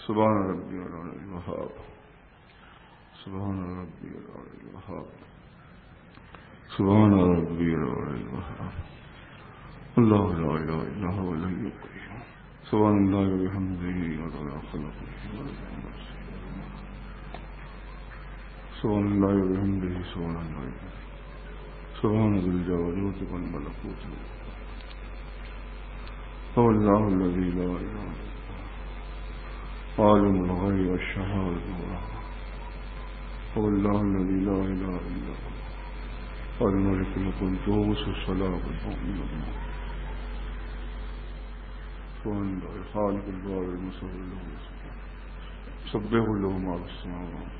سبحان ربی العلی الوہاب سبحان ربی العلی الوہاب سبحان ربی العلی الوہاب اللہ لا الہ الا هو الحی القیوم سبحان اللہ وبحمدہ عدد خلقہ سبحان اللہ وبحمدہ سبحان ذی الجبروت والملکوت هو اللہ الذی لا الہ الا عالم الغیب والشہادة هو اللہ الذی لا الہ الا هو الملک القدوس السلام المؤمن المؤمن سبحان اللہ الخالق البارئ المصور له سبح له ما في السماوات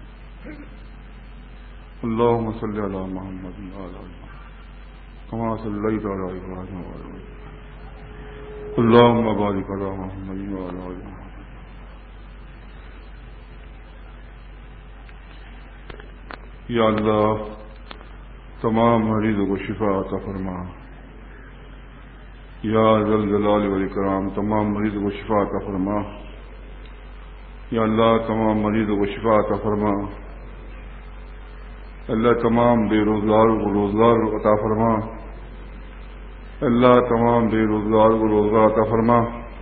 اللهم صل على محمد وعلى آل محمد كما صليت على إبراهيم وعلى آل إبراهيم اللهم بارك على محمد وعلى آل محمد. یا اللہ تمام مریضوں کو شفا عطا فرما. یا ذا الجلال والاکرام تمام مریضوں کو شفا عطا فرما. یا اللہ تمام مریضوں کو شفا عطا فرما. اللہ تمام بے روزگاروں کو روزگار عطا فرما. اللہ تمام بے روزگار کو روزگار عطا فرما.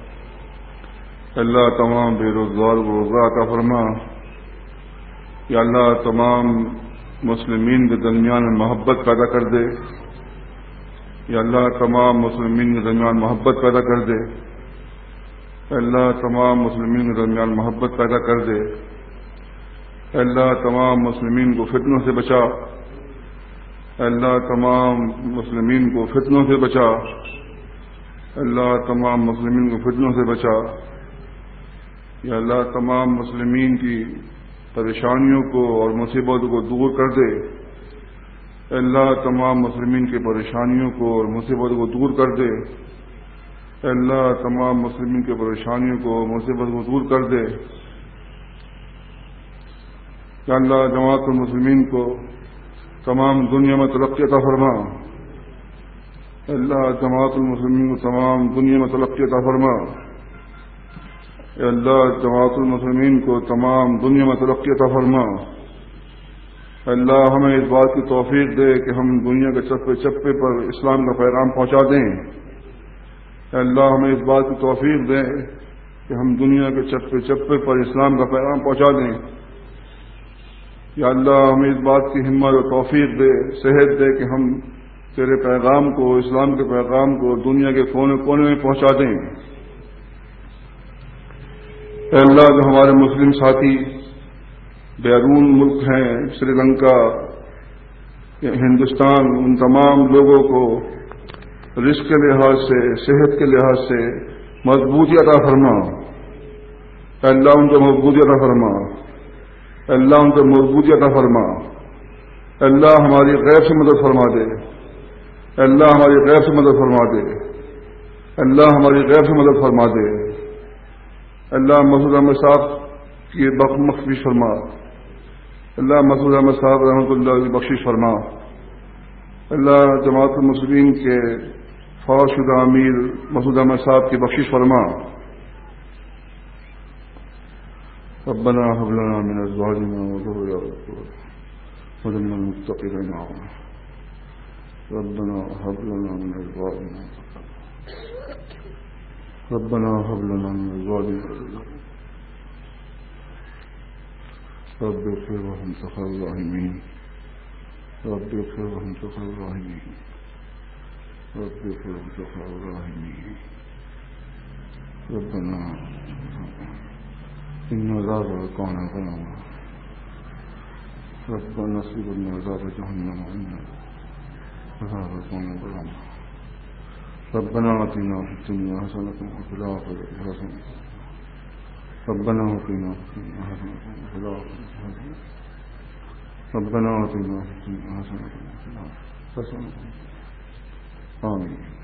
اللہ تمام بے روزگار کو روزگار عطا فرما. یا اللہ تمام مسلمین کے درمیان محبت پیدا کر دے. یا اللہ تمام مسلمین کے درمیان محبت پیدا کر دے. اللہ تمام مسلمین کے درمیان محبت پیدا کر دے. اللہ تمام مسلمین کو فتنوں سے بچا. اللہ تمام مسلمین کو فتنوں سے بچا. اللہ تمام مسلمین کو فتنوں سے بچا. یا اللہ تمام مسلمین کی پریشانیوں کو اور مصیبتوں کو دور کر دے. اللہ تمام مسلمین کی پریشانیوں کو اور مصیبتوں کو دور کر دے. اللہ تمام مسلمین کی پریشانیوں کو اور مصیبتوں کو دور کر دے. یا اللہ جماعت المسلمین کو تمام دنیا میں ترقی عطا فرما. اللہ جماعت المسلمین کو تمام دنیا میں ترقی عطا فرما. اے اللہ جماعت المسلمین کو تمام دنیا میں ترقی عطا فرما. اللہ ہمیں اس بات کی توفیق دے کہ ہم دنیا کے چپے چپے پر اسلام کا پیغام پہنچا دیں. اے اللہ ہمیں اس بات کی توفیق دے کہ ہم دنیا کے چپے چپے پر اسلام کا پیغام پہنچا دیں. یا اللہ ہمیں اس بات کی ہمت و توفیق دے، صحت دے کہ ہم تیرے پیغام کو، اسلام کے پیغام کو دنیا کے کونے کونے میں پہنچا دیں. اے اللہ جو ہمارے مسلم ساتھی بیرون ملک ہیں، سری لنکا، ہندوستان، ان تمام لوگوں کو رزق کے لحاظ سے، صحت کے لحاظ سے مضبوطی عطا فرما. اے اللہ ان کو مضبوطی عطا فرما. اے اللہ ان کو مضبوطی عطا فرما. اے اللہ ہماری غیب سے مدد فرما دے. اے اللہ ہماری غیب سے مدد فرما دے. اے اللہ ہماری غیب سے مدد فرما دے. اللہ مسعود احمد صاحب کی بخشش فرما. اللہ مسعود احمد صاحب رحمۃ اللہ کی بخشش فرما. اللہ جماعت المسلمین کے فوج شدہ امیر مسعود احمد صاحب کی بخشش فرما. ربنا هب لنا من ازواجنا وذرياتنا وجعلنا للمتقين اماما. ربنا هب لنا من ازواجنا ربنا هب لنا من ازواجنا رب اغفر وانت خير الراحمين. رب اغفر وانت خير الراحمين. رب اغفر وانت خير الراحمين. ربنا إن عذاب كان غراما. ربنا نصيب من عذاب جهنم إن عذاب كان غراما. ربنا آتنا في الدنيا حسنة وفي الآخرة حسنة. ربنا آتنا في الدنيا حسنة وفي الآخرة حسنة. ربنا آتنا في الدنيا حسنة وفي الآخرة حسنة. آمين.